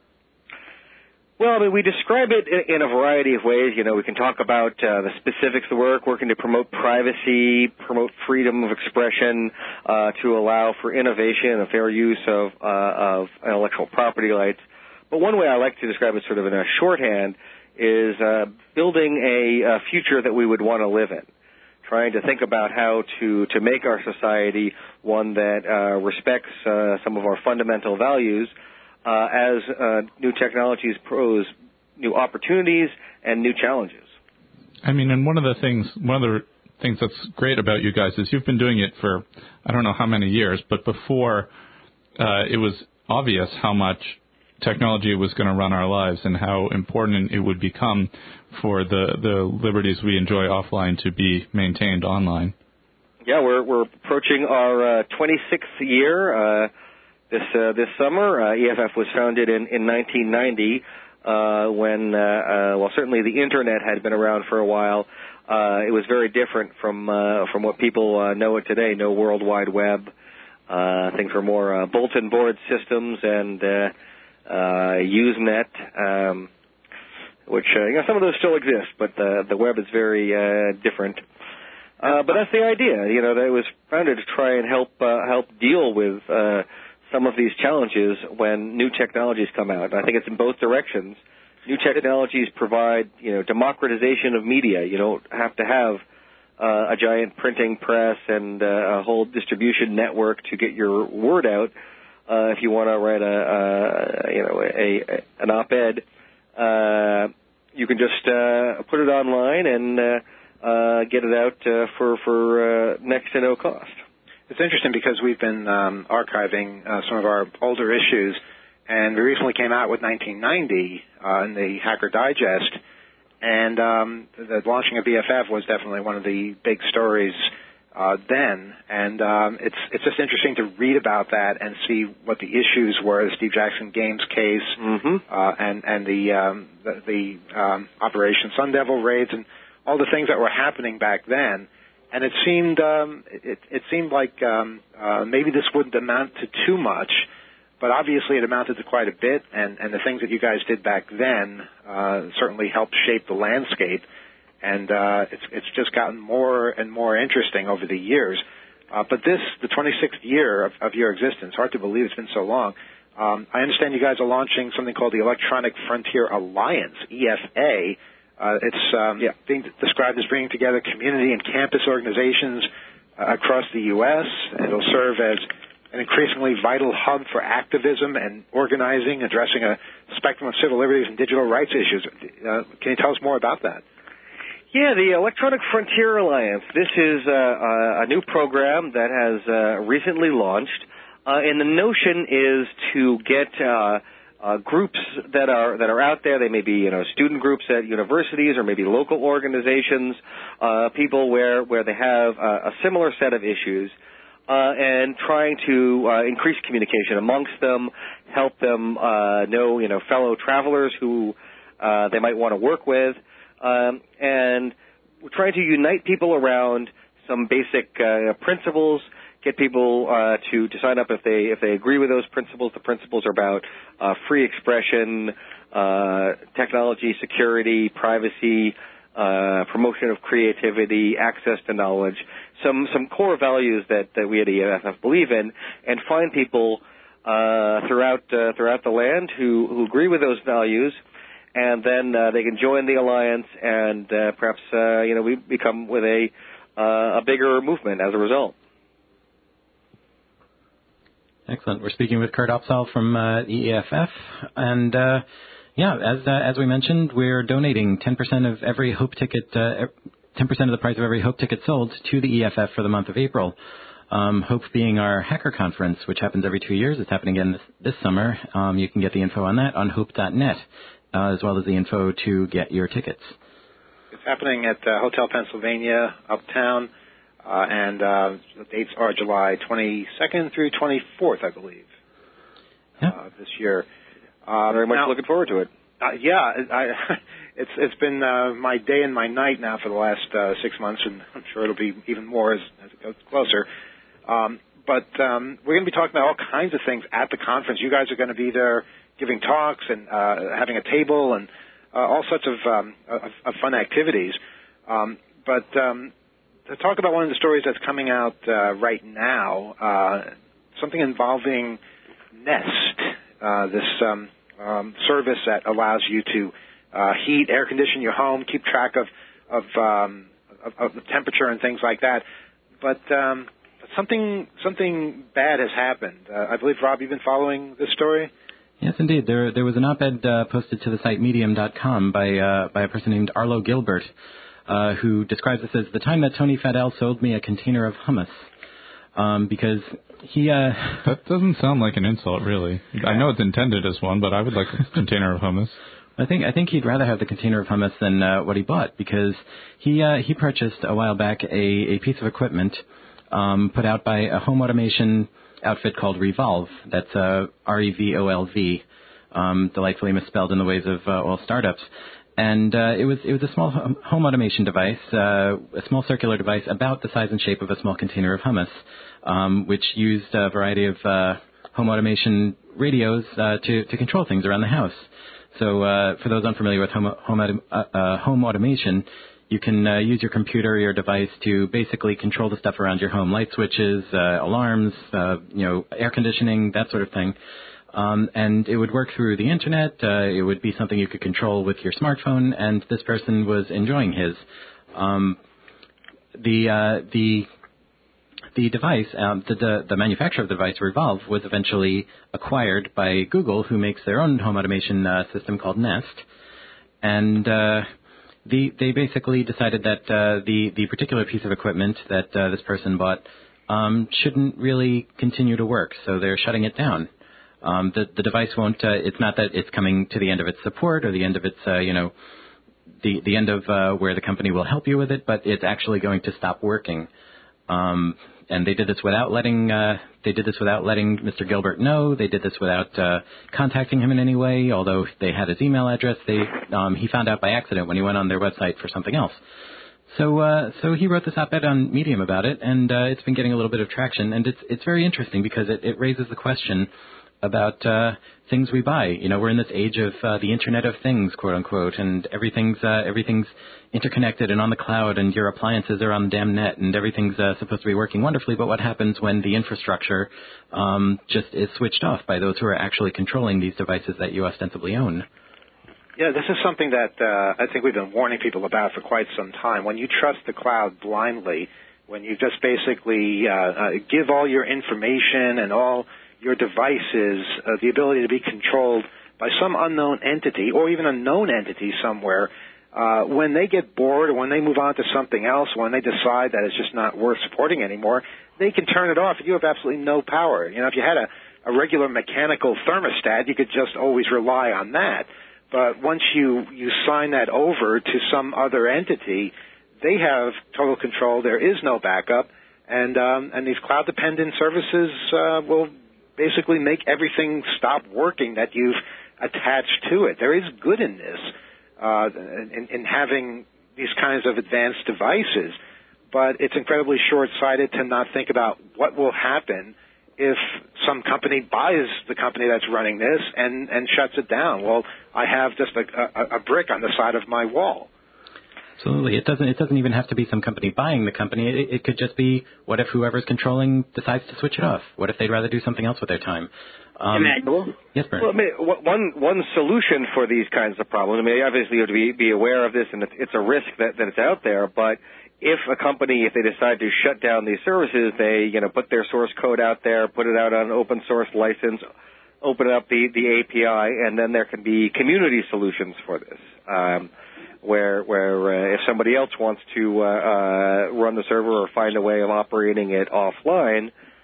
Speaker 9: Well, I mean, we describe it in, in a variety of ways. You know, we can talk about uh, the specifics of the work, working to promote privacy, promote freedom of expression, uh, to allow for innovation and fair use of, uh, of intellectual property rights. But one way I like to describe it sort of in a shorthand is uh, building a, a future that we would want to live in, trying to think about how to, to make our society one that uh, respects uh, some of our fundamental values uh, as uh, new technologies pose new opportunities and new challenges.
Speaker 7: I mean, and one of the things, one of the things that's great about you guys is you've been doing it for I don't know how many years, but before uh, it was obvious how much technology was going to run our lives and how important it would become for the, the liberties we enjoy offline to be maintained online.
Speaker 9: Yeah, we're we're approaching our uh, twenty-sixth year uh, this uh, this summer. Uh, E F F was founded in, in nineteen ninety uh, when, uh, uh, well, certainly the Internet had been around for a while. Uh, it was very different from uh, from what people uh, know it today. No World Wide Web. Uh, things were more uh, bulletin board systems and uh, Uh, Usenet, um, which, uh, you know, some of those still exist, but the, the web is very uh, different. Uh, but that's the idea, you know, that it was founded to try and help uh, help deal with uh, some of these challenges when new technologies come out. And I think it's in both directions. New technologies provide, you know, democratization of media. You don't have to have uh, a giant printing press and uh, a whole distribution network to get your word out. Uh, if you want to write a, a you know, a, a an op-ed, uh, you can just uh, put it online and uh, uh, get it out uh, for for uh, next to no cost.
Speaker 6: It's interesting because we've been um, archiving uh, some of our older issues, and we recently came out with nineteen ninety uh, in the Hacker Digest, and um, the launching of B F F was definitely one of the big stories uh, then, and um, it's it's just interesting to read about that and see what the issues were, the Steve Jackson Games case,
Speaker 9: mm-hmm.
Speaker 6: uh, and and the um, the, the um, Operation Sun Devil raids and all the things that were happening back then. And it seemed um, it, it seemed like um, uh, maybe this wouldn't amount to too much, but obviously it amounted to quite a bit. And, and the things that you guys did back then uh, certainly helped shape the landscape. And uh, it's it's just gotten more and more interesting over the years. Uh, but this, the twenty-sixth year of, of your existence, hard to believe it's been so long. Um, I understand you guys are launching something called the Electronic Frontier Alliance, E F A. Uh, it's um, yeah, being described as bringing together community and campus organizations uh, across the U S and it'll serve as an increasingly vital hub for activism and organizing, addressing a spectrum of civil liberties and digital rights issues. Uh, can you tell us more about that?
Speaker 9: Yeah, the Electronic Frontier Alliance. This is uh, a new program that has uh, recently launched, uh, and the notion is to get uh, Uh, groups that are that are out there. They may be, you know, student groups at universities or maybe local organizations, uh, people where where they have uh, a similar set of issues, uh, and trying to uh, increase communication amongst them, help them uh, know, you know, fellow travelers who uh, they might want to work with, um, and we're trying to unite people around some basic uh, principles. Get people uh, to, to sign up if they if they agree with those principles. The principles are about uh, free expression, uh, technology, security, privacy, uh, promotion of creativity, access to knowledge, some some core values that, that we at E F F believe in, and find people uh, throughout uh, throughout the land who, who agree with those values, and then uh, they can join the alliance, and uh, perhaps uh, you know we become with a uh, a bigger movement as a result.
Speaker 4: Excellent. We're speaking with Kurt Opsahl from uh, E F F, and uh, yeah, as uh, as we mentioned, we're donating ten percent of every Hope ticket, uh, ten percent of the price of every Hope ticket sold to the E F F for the month of April. Um, Hope being our hacker conference, which happens every two years. It's happening again this, this summer. Um, you can get the info on that on hope dot net, uh, as well as the info to get your tickets.
Speaker 6: It's happening at uh, Hotel Pennsylvania, Uptown. Uh, and uh, the dates are July twenty-second through twenty-fourth, I believe,
Speaker 4: yeah.
Speaker 6: uh, this year. Uh,
Speaker 9: Very much
Speaker 6: now,
Speaker 9: looking forward to it.
Speaker 6: Uh, yeah, I, it's it's been uh, my day and my night now for the last uh, six months, and I'm sure it'll be even more as, as it goes closer. Um, but um, we're going to be talking about all kinds of things at the conference. You guys are going to be there giving talks and uh, having a table and uh, all sorts of, um, of, of fun activities. Um, but um, to talk about one of the stories that's coming out uh, right now, uh, something involving Nest, uh, this um, um, service that allows you to uh, heat, air condition your home, keep track of of, um, of of the temperature and things like that. But um, something something bad has happened. Uh, I believe, Rob, you've been following this story?
Speaker 4: Yes, indeed. There there was an op-ed uh, posted to the site medium dot com by uh, by a person named Arlo Gilbert, Uh, who describes this as the time that Tony Fadell sold me a container of hummus, um, because he... Uh,
Speaker 7: that doesn't sound like an insult, really. I know it's intended as one, but I would like a container of hummus.
Speaker 4: I think I think he'd rather have the container of hummus than uh, what he bought, because he uh, he purchased a while back a, a piece of equipment um, put out by a home automation outfit called Revolve. That's uh, R E V O L V, um, delightfully misspelled in the ways of uh, all startups. And uh, it was it was a small home automation device, uh, a small circular device about the size and shape of a small container of hummus, um, which used a variety of uh, home automation radios uh, to to control things around the house. So uh, for those unfamiliar with home home, uh, uh, home automation, you can uh, use your computer or your device to basically control the stuff around your home, light switches, uh, alarms, uh, you know, air conditioning, that sort of thing. Um, and it would work through the internet. Uh, it would be something you could control with your smartphone. And this person was enjoying his. Um, the uh, the the device, um, the, the the manufacturer of the device, Revolve, was eventually acquired by Google, who makes their own home automation uh, system called Nest. And uh, the they basically decided that uh, the the particular piece of equipment that uh, this person bought um, shouldn't really continue to work, so they're shutting it down. Um, the, the device won't, uh, it's not that it's coming to the end of its support or the end of its, uh, you know, the, the end of uh, where the company will help you with it, but it's actually going to stop working. Um, and they did this without letting, uh, they did this without letting Mister Gilbert know. They did this without uh, contacting him in any way, although they had his email address. They, um, he found out by accident when he went on their website for something else. So, uh, so he wrote this op-ed on Medium about it, and uh, it's been getting a little bit of traction. And it's, it's very interesting because it, it raises the question about uh, things we buy. You know, we're in this age of uh, the Internet of Things, quote unquote, and everything's uh, everything's interconnected and on the cloud, and your appliances are on the damn net, and everything's uh, supposed to be working wonderfully. But what happens when the infrastructure um, just is switched off by those who are actually controlling these devices that you ostensibly own?
Speaker 6: Yeah, this is something that uh, I think we've been warning people about for quite some time. When you trust the cloud blindly, when you just basically uh, uh, give all your information and all your devices uh, the ability to be controlled by some unknown entity or even a known entity somewhere, uh, when they get bored or when they move on to something else, when they decide that it's just not worth supporting anymore, they can turn it off. You have absolutely no power. You know, if you had a, a regular mechanical thermostat, you could just always rely on that. But once you, you sign that over to some other entity, they have total control. There is no backup. And, um, and these cloud-dependent services uh, will basically make everything stop working that you've attached to it. There is good in this, uh, in, in having these kinds of advanced devices, but it's incredibly short-sighted to not think about what will happen if some company buys the company that's running this and, and shuts it down. Well, I have just a, a, a brick on the side of my wall.
Speaker 4: Absolutely. It doesn't. It doesn't even have to be some company buying the company. It, it could just be what if whoever's controlling decides to switch it off? What if they'd rather do something else with their time? Um,
Speaker 1: Emmanuel?
Speaker 4: Yes, Bert.
Speaker 9: Well, I mean, one one solution for these kinds of problems. I mean, obviously you have to be be aware of this, and it's, it's a risk that, that it's out there. But if a company, if they decide to shut down these services, they you know put their source code out there, put it out on an open source license, open up the the A P I, and then there can be community solutions for this. Um, where where uh, if somebody else wants to uh, uh, run the server or find a way of operating it offline,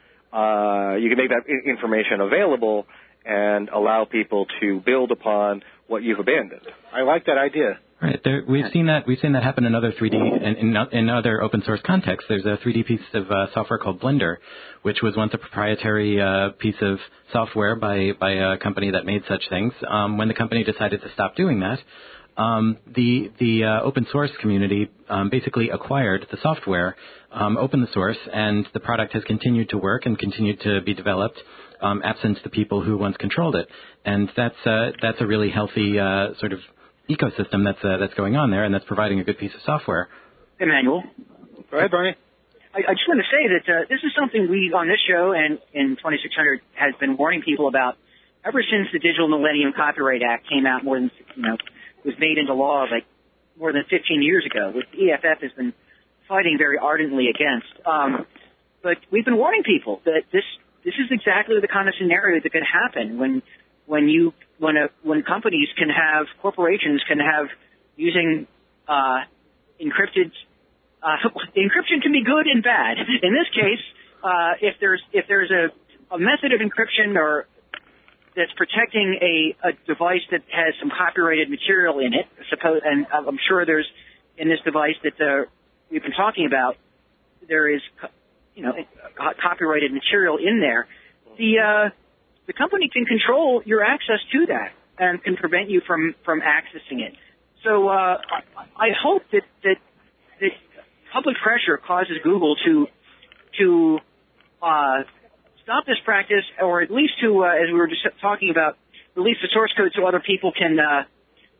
Speaker 9: uh, you can make that I- information available and allow people to build upon what you've abandoned.
Speaker 6: I like that idea.
Speaker 4: Right. There, we've seen that. We've seen that happen in other three D in, in, in other open source contexts. There's a three D piece of uh, software called Blender, which was once a proprietary uh, piece of software by by a company that made such things. Um, when the company decided to stop doing that, Um, the the uh, open source community um, basically acquired the software, um, opened the source, and the product has continued to work and continued to be developed, um, absent the people who once controlled it. And that's uh, that's a really healthy uh, sort of ecosystem that's uh, that's going on there, and that's providing a good piece of software.
Speaker 1: Emmanuel?
Speaker 6: Go ahead, Bernie.
Speaker 1: I, I just want to say that uh, this is something we on this show and in twenty-six hundred has been warning people about ever since the Digital Millennium Copyright Act came out more than, you know, was made into law like more than fifteen years ago, which the E F F has been fighting very ardently against. Um, but we've been warning people that this this is exactly the kind of scenario that could happen when when you when a when companies can have corporations can have using uh, encrypted uh, encryption can be good and bad. In this case, uh, if there's if there's a, a method of encryption or that's protecting a, a device that has some copyrighted material in it, suppose, and I'm sure there's in this device that uh, we've been talking about, there is, you know, copyrighted material in there. The uh, the company can control your access to that and can prevent you from, from accessing it. So uh, I hope that, that that public pressure causes Google to to uh, stop this practice, or at least to, uh, as we were just talking about, release the source code so other people can uh,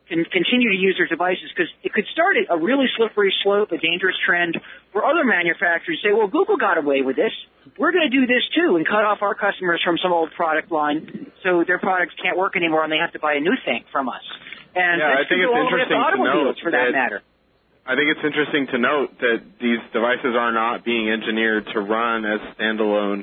Speaker 1: can continue to use their devices, because it could start a really slippery slope, a dangerous trend, where other manufacturers say, well, Google got away with this. We're going to do this too, and cut off our customers from some old product line so their products can't work anymore and they have to buy a new thing from us. And
Speaker 8: yeah, I think it's interesting to note
Speaker 1: for that, that matter.
Speaker 8: I think it's interesting to note that these devices are not being engineered to run as standalone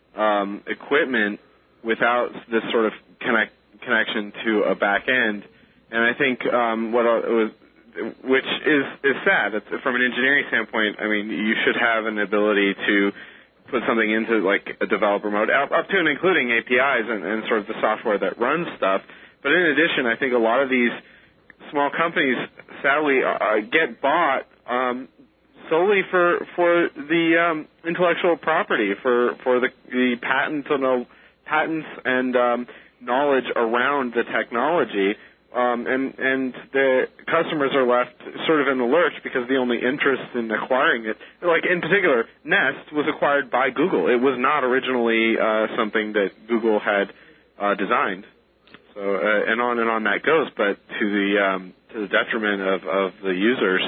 Speaker 8: um, equipment without this sort of connect, connection to a back end. And I think um, what it was, which is is sad. It's, from an engineering standpoint, I mean, you should have an ability to put something into like a developer mode, up, up to and including A P Is and, and sort of the software that runs stuff. But in addition, I think a lot of these small companies, sadly, uh, get bought um, solely for for the um, intellectual property, for for the, the patent, you know, patents and um, knowledge around the technology. Um, and, and the customers are left sort of in the lurch because the only interest in acquiring it, like in particular, Nest was acquired by Google. It was not originally uh, something that Google had uh, designed. So uh, and on and on that goes, but to the um, to the detriment of, of the users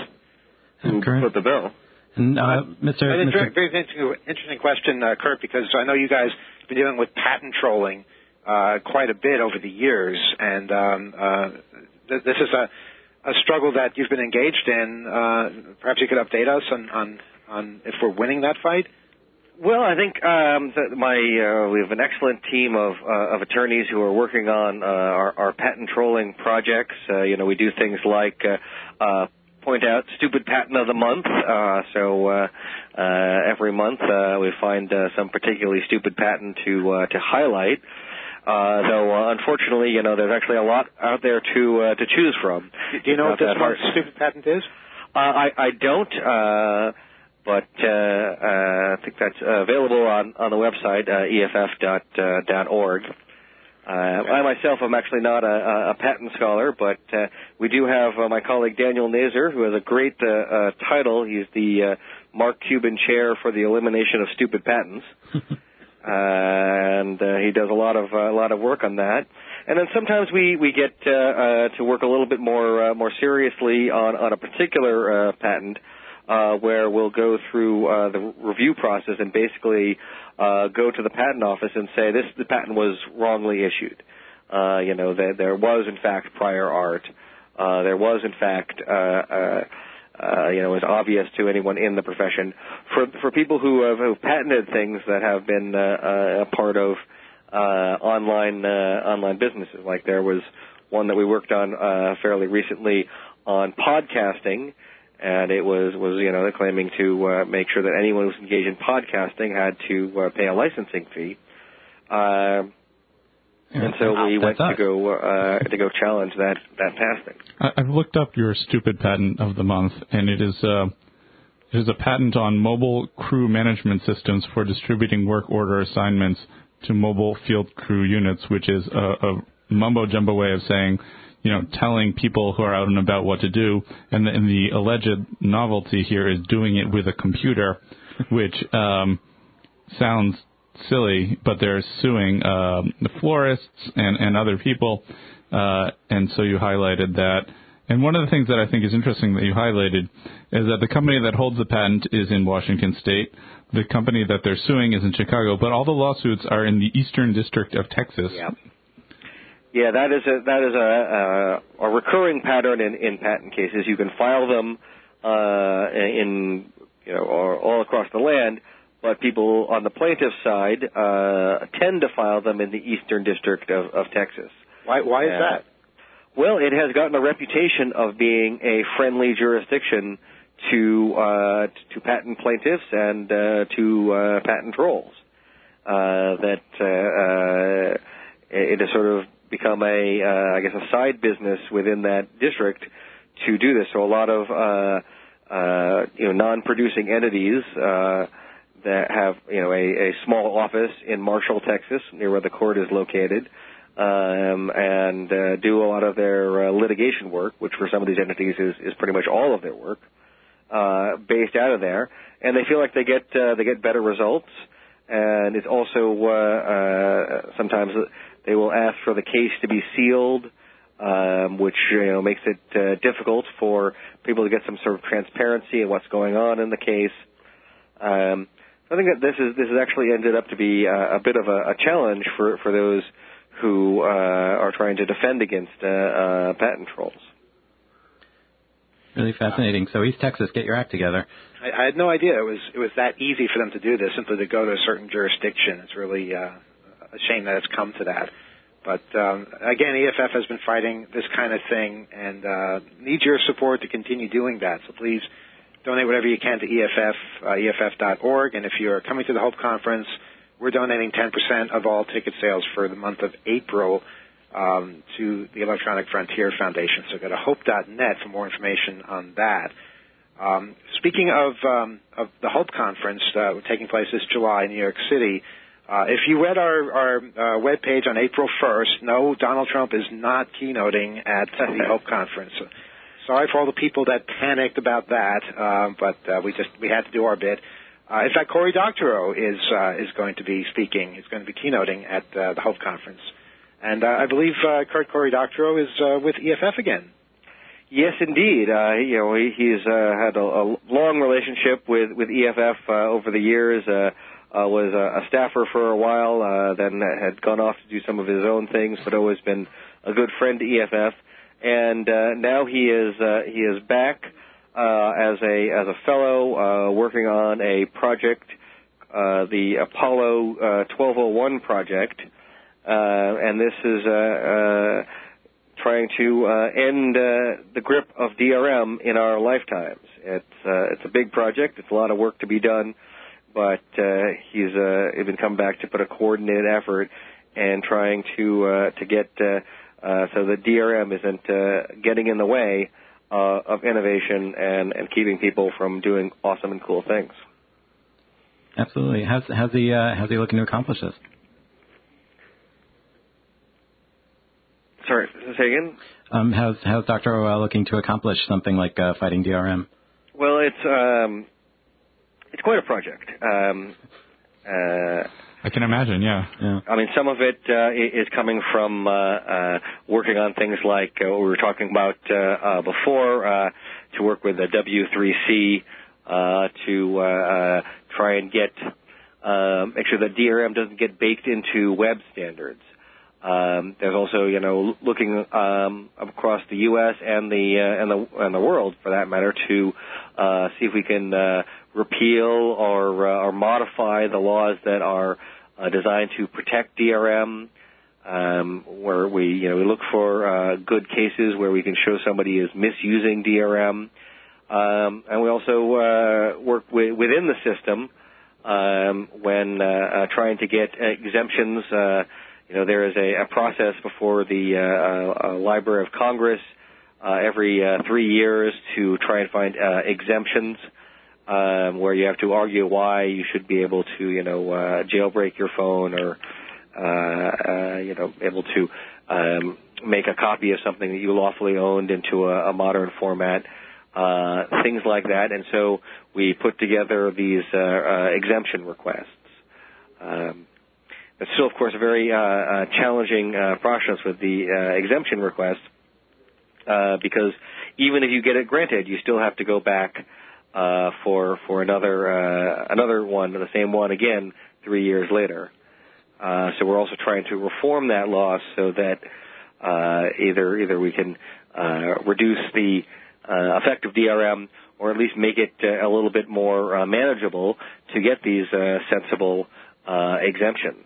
Speaker 8: who
Speaker 4: Correct.
Speaker 8: put the bill.
Speaker 4: And, uh, Mister
Speaker 6: It's a
Speaker 4: Mister
Speaker 6: very interesting, interesting question, uh, Kurt, because I know you guys have been dealing with patent trolling Uh, quite a bit over the years, and um, uh, th- this is a, a struggle that you've been engaged in. Uh, perhaps you could update us on, on, on if we're winning that fight?
Speaker 9: Well, I think um, that my uh, we have an excellent team of uh, of attorneys who are working on uh, our, our patent trolling projects. Uh, you know, we do things like uh, uh, point out stupid patent of the month. Uh, so uh, uh, every month uh, we find uh, some particularly stupid patent to uh, to highlight. Uh, though, uh, unfortunately, you know, there's actually a lot out there to uh, to choose from.
Speaker 6: Do you know what this month's stupid patent is?
Speaker 9: Uh, I, I don't, uh, but uh, uh, I think that's available on, on the website, uh, E F F dot org. Uh, I myself am actually not a, a patent scholar, but uh, we do have uh, my colleague Daniel Nazer, who has a great uh, uh, title. He's the uh, Mark Cuban Chair for the Elimination of Stupid Patents. Uh, and uh, he does a lot of uh, a lot of work on that. And then sometimes we we get uh, uh, to work a little bit more uh, more seriously on on a particular uh, patent, uh, where we'll go through uh, the review process and basically uh, go to the patent office and say this the patent was wrongly issued. Uh, you know, there, there was in fact prior art. Uh, there was in fact. Uh, uh, Uh, you know, is obvious to anyone in the profession. For for people who have, who have patented things that have been uh, uh, a part of uh, online uh, online businesses, like there was one that we worked on uh, fairly recently on podcasting, and it was was you know claiming to uh, make sure that anyone who was engaged in podcasting had to uh, pay a licensing fee. Uh, And so we
Speaker 7: That's
Speaker 9: went
Speaker 7: us.
Speaker 9: to go uh, to go challenge that that passing.
Speaker 7: I- I've looked up your stupid patent of the month, and it is uh, it is a patent on mobile crew management systems for distributing work order assignments to mobile field crew units, which is a, a mumbo jumbo way of saying, you know, telling people who are out and about what to do. And the, and the alleged novelty here is doing it with a computer, which um, sounds silly, but they're suing um, the florists and, and other people, uh, and so you highlighted that. And one of the things that I think is interesting that you highlighted is that the company that holds the patent is in Washington State, the company that they're suing is in Chicago, but all the lawsuits are in the Eastern District of Texas.
Speaker 9: Yeah, yeah, that is a that is a a, a recurring pattern in, in patent cases. You can file them uh, in you know or all across the land. But people on the plaintiff's side uh, tend to file them in the Eastern District of, of Texas.
Speaker 6: Why, why is
Speaker 9: uh,
Speaker 6: that?
Speaker 9: Well, it has gotten a reputation of being a friendly jurisdiction to uh, to patent plaintiffs and uh, to uh, patent trolls. Uh, that uh, uh, it has sort of become a, uh, I guess, a side business within that district to do this. So a lot of uh, uh, you know non-producing entities. Uh, that have, you know, a, a small office in Marshall, Texas, near where the court is located, um, and uh, do a lot of their uh, litigation work, which for some of these entities is, is pretty much all of their work, uh, based out of there. And they feel like they get uh, they get better results, and it's also uh, uh, sometimes they will ask for the case to be sealed um, which you know makes it uh, difficult for people to get some sort of transparency in what's going on in the case. Um, I think that this is this has actually ended up to be uh, a bit of a, a challenge for, for those who uh, are trying to defend against uh, uh, patent trolls.
Speaker 4: Really fascinating. So East Texas, get your act together.
Speaker 6: I, I had no idea it was it was that easy for them to do this, simply to go to a certain jurisdiction. It's really uh, a shame that it's come to that. But um, again, E F F has been fighting this kind of thing and uh, needs your support to continue doing that. So please donate whatever you can to E F F, uh, E F F dot org. And if you're coming to the Hope Conference, we're donating ten percent of all ticket sales for the month of April um, to the Electronic Frontier Foundation. So go to hope dot net for more information on that. Um, speaking of, um, of the Hope Conference uh, taking place this July in New York City, uh, if you read our, our uh, webpage on April first, no, Donald Trump is not keynoting at the Hope Conference. Sorry for all the people that panicked about that, uh, but uh, we just we had to do our bit. Uh, in fact, Cory Doctorow is uh, is going to be speaking. He's going to be keynoting at uh, the Hope Conference, and uh, I believe uh, Kurt Cory Doctorow is uh, with E F F again.
Speaker 9: Yes, indeed. Uh, you know, he, he's uh, had a, a long relationship with with E F F uh, over the years. Uh, uh, was a, a staffer for a while, uh, then had gone off to do some of his own things, but always been a good friend to E F F. And uh, now he is uh, he is back uh, as a as a fellow uh, working on a project, uh, the Apollo uh, twelve oh one project, uh, and this is uh, uh, trying to uh, end uh, the grip of D R M in our lifetimes. It's uh, it's a big project. It's a lot of work to be done, but uh, he's uh, even come back to put a coordinated effort and trying to uh, to get. Uh, Uh, so that D R M isn't uh, getting in the way uh, of innovation and, and keeping people from doing awesome and cool things.
Speaker 4: Absolutely. How's, how's he uh, how's he looking to accomplish this?
Speaker 9: Sorry, say again?
Speaker 4: Um, how's how's Doctor Uh, looking to accomplish something like uh, fighting D R M?
Speaker 9: Well, it's um, it's quite a project. Um, uh,
Speaker 7: I can imagine, yeah. yeah.
Speaker 9: I mean, some of it uh, is coming from uh, uh, working on things like uh, what we were talking about uh, uh, before, uh, to work with the W three C uh, to uh, uh, try and get uh, make sure that D R M doesn't get baked into web standards. Um, there's also, you know, looking um, across the U S and the uh, and the and the world, for that matter, to uh, see if we can uh, repeal or uh, or modify the laws that are uh, designed to protect D R M. Um, where we, you know, we look for uh, good cases where we can show somebody is misusing D R M, um, and we also uh, work with, within the system um, when uh, uh, trying to get exemptions. Uh, You know, there is a, a process before the uh, uh, Library of Congress uh, every uh, three years to try and find uh, exemptions um, where you have to argue why you should be able to, you know, uh, jailbreak your phone or, uh, uh, you know, able to um, make a copy of something that you lawfully owned into a, a modern format, uh, things like that. And so we put together these uh, uh, exemption requests. Um, It's still, of course, a very uh, uh, challenging uh, process with the uh, exemption request uh, because even if you get it granted, you still have to go back uh, for for another uh, another one, the same one again, three years later. Uh, so we're also trying to reform that law so that uh, either either we can uh, reduce the uh, effect of D R M or at least make it uh, a little bit more uh, manageable to get these uh, sensible uh, exemptions.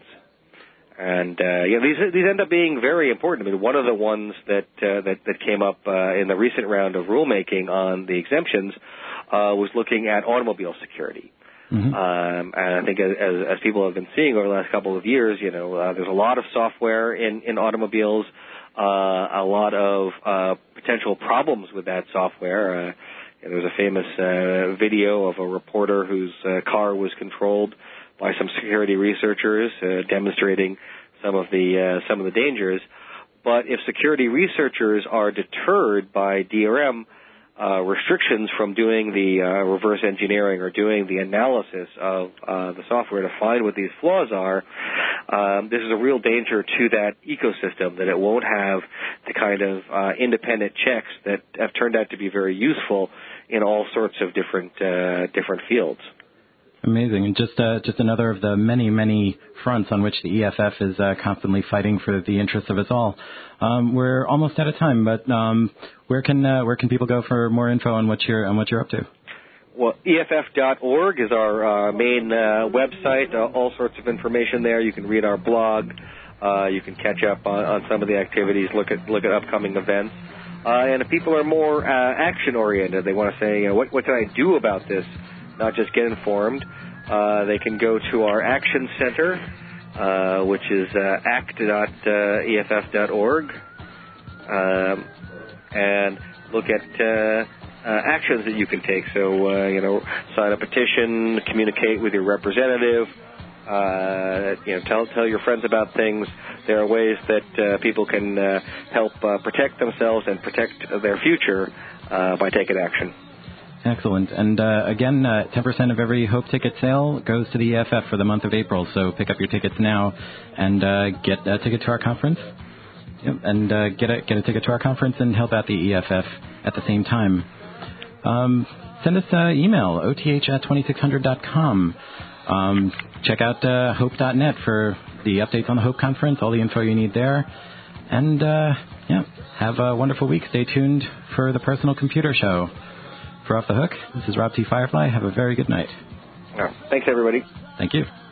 Speaker 9: And uh, yeah, these these end up being very important. I mean, one of the ones that uh, that, that came up uh, in the recent round of rulemaking on the exemptions uh, was looking at automobile security. Mm-hmm. Um, and I think as, as, as people have been seeing over the last couple of years, you know, uh, there's a lot of software in in automobiles, uh, a lot of uh, potential problems with that software. Uh, and there was a famous uh, video of a reporter whose uh, car was controlled by some security researchers uh, demonstrating some of the uh, some of the dangers. But if security researchers are deterred by D R M uh, restrictions from doing the uh, reverse engineering or doing the analysis of uh, the software to find what these flaws are, um, this is a real danger to that ecosystem, that it won't have the kind of uh, independent checks that have turned out to be very useful in all sorts of different uh, different fields.
Speaker 4: Amazing. And just uh, just another of the many, many fronts on which the E F F is uh, constantly fighting for the interests of us all. Um, we're almost out of time, but um, where can uh, where can people go for more info on what you're on what you're up to?
Speaker 9: Well, E F F dot org is our uh, main uh, website. Uh, all sorts of information there. You can read our blog. Uh, you can catch up on, on some of the activities. Look at look at upcoming events. Uh, and if people are more uh, action oriented, they want to say, you know, what what can I do about this? Not just get informed. Uh, they can go to our Action Center, uh, which is uh, act dot E F F dot org, um, and look at uh, uh, actions that you can take. So, uh, you know, sign a petition, communicate with your representative, uh, you know, tell tell your friends about things. There are ways that uh, people can uh, help uh, protect themselves and protect their future uh, by taking action.
Speaker 4: Excellent. And uh, again, uh, ten percent of every Hope ticket sale goes to the E F F for the month of April. So pick up your tickets now and uh, get a ticket to our conference. Yep. And uh, get a get a ticket to our conference and help out the E F F at the same time. Um, send us an email, O T H at twenty-six hundred dot com. Um, check out uh, hope dot net for the updates on the Hope Conference, all the info you need there. And, uh, yeah, have a wonderful week. Stay tuned for the Personal Computer Show. For Off the Hook, this is Rob T. Firefly. Have a very good night.
Speaker 9: Well, thanks, everybody.
Speaker 4: Thank you.